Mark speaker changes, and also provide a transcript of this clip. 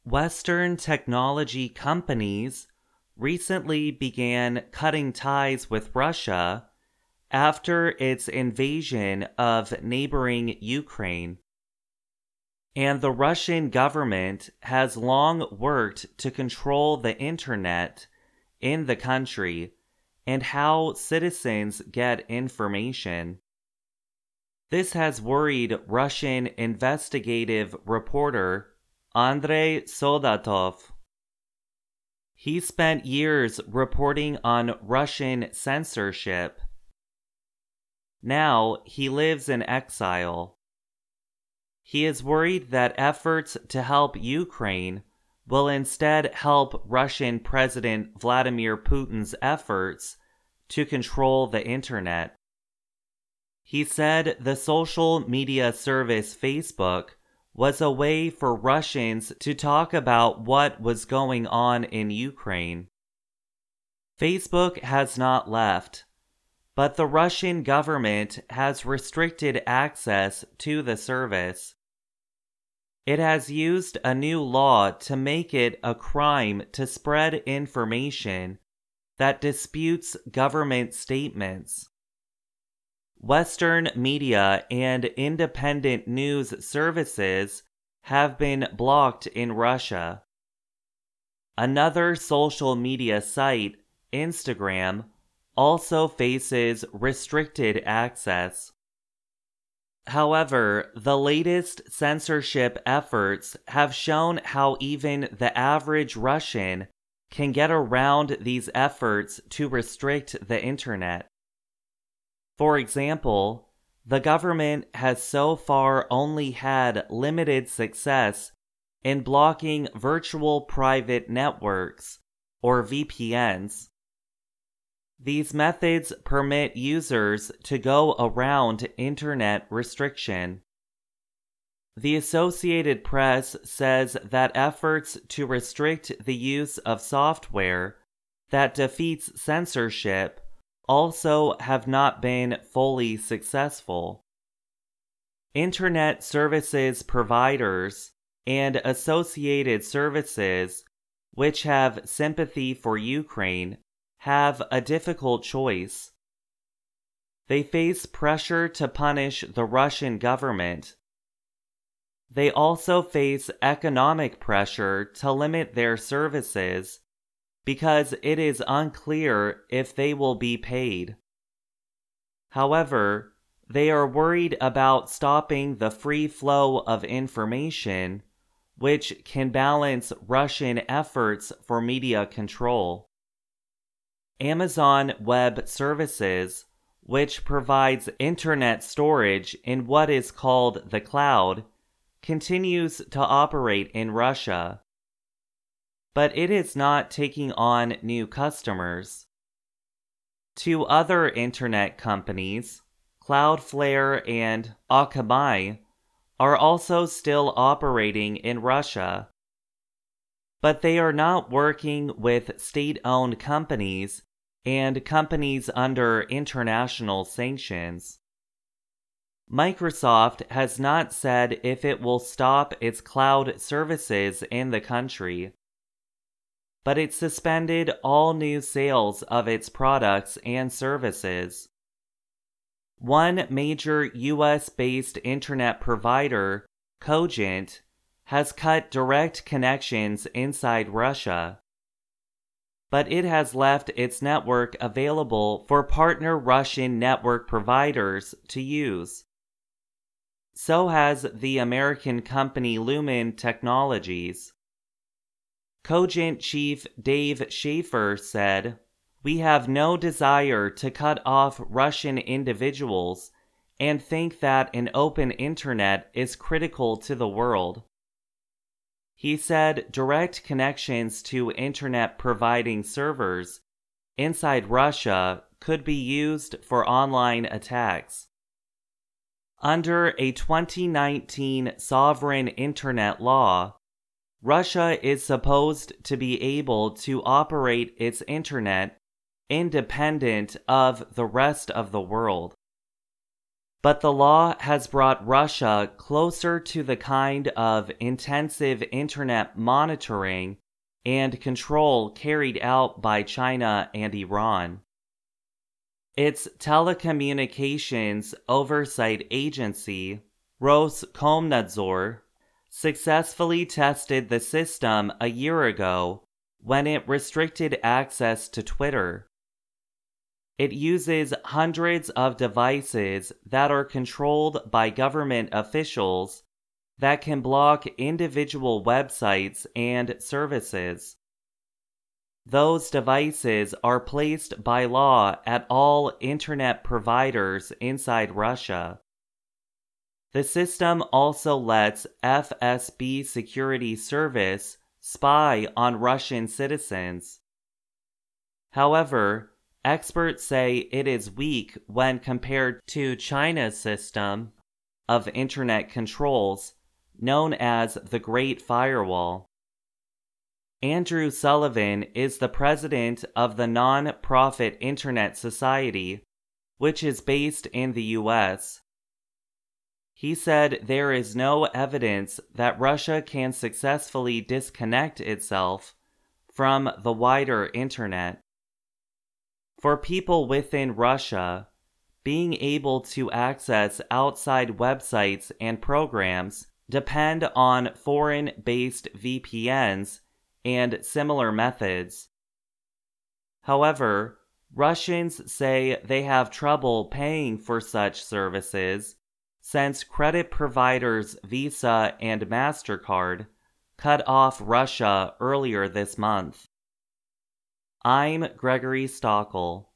Speaker 1: Western technology companies recently began cutting ties with Russia after its invasion of neighboring Ukraine. And the Russian government has long worked to control the internet in the country and how citizens get information. This has worried Russian investigative reporter Andrei Soldatov. He spent years reporting on Russian censorship. Now he lives in exile. He is worried that efforts to help Ukraine will instead help Russian President Vladimir Putin's efforts to control the internet. He said the social media service Facebook was a way for Russians to talk about what was going on in Ukraine. Facebook has not left, but the Russian government has restricted access to the service. It has used a new law to make it a crime to spread information that disputes government statements. Western media and independent news services have been blocked in Russia. Another social media site, Instagram, also faces restricted access. However, the latest censorship efforts have shown how even the average Russian can get around these efforts to restrict the internet. For example, the government has so far only had limited success in blocking virtual private networks, or VPNs. These methods permit users to go around internet restriction. The Associated Press says that efforts to restrict the use of software that defeats censorship also have not been fully successful. Internet services providers and associated services, which have sympathy for Ukraine, have a difficult choice. They face pressure to punish the Russian government. They also face economic pressure to limit their services because it is unclear if they will be paid. However, they are worried about stopping the free flow of information, which can balance Russian efforts for media control. Amazon Web Services, which provides internet storage in what is called the cloud, continues to operate in Russia. But it is not taking on new customers. Two other internet companies, Cloudflare and Akamai, are also still operating in Russia. But they are not working with state-owned companies and companies under international sanctions. Microsoft has not said if it will stop its cloud services in the country, but it suspended all new sales of its products and services. One major US-based internet provider, Cogent, has cut direct connections inside Russia, but it has left its network available for partner Russian network providers to use. So has the American company Lumen Technologies. Cogent chief Dave Schaefer said, "We have no desire to cut off Russian individuals and think that an open internet is critical to the world." He said direct connections to internet providing servers inside Russia could be used for online attacks. Under a 2019 sovereign internet law, Russia is supposed to be able to operate its internet independent of the rest of the world. But the law has brought Russia closer to the kind of intensive internet monitoring and control carried out by China and Iran. Its telecommunications oversight agency, Roskomnadzor, successfully tested the system a year ago when it restricted access to Twitter. It uses hundreds of devices that are controlled by government officials that can block individual websites and services. Those devices are placed by law at all internet providers inside Russia. The system also lets FSB Security Service spy on Russian citizens. However, experts say it is weak when compared to China's system of internet controls, known as the Great Firewall. Andrew Sullivan is the president of the non-profit Internet Society, which is based in the U.S. He said there is no evidence that Russia can successfully disconnect itself from the wider Internet. For people within Russia, being able to access outside websites and programs depend on foreign-based VPNs and similar methods. However, Russians say they have trouble paying for such services since credit providers Visa and MasterCard cut off Russia earlier this month. I'm Gregory Stockel.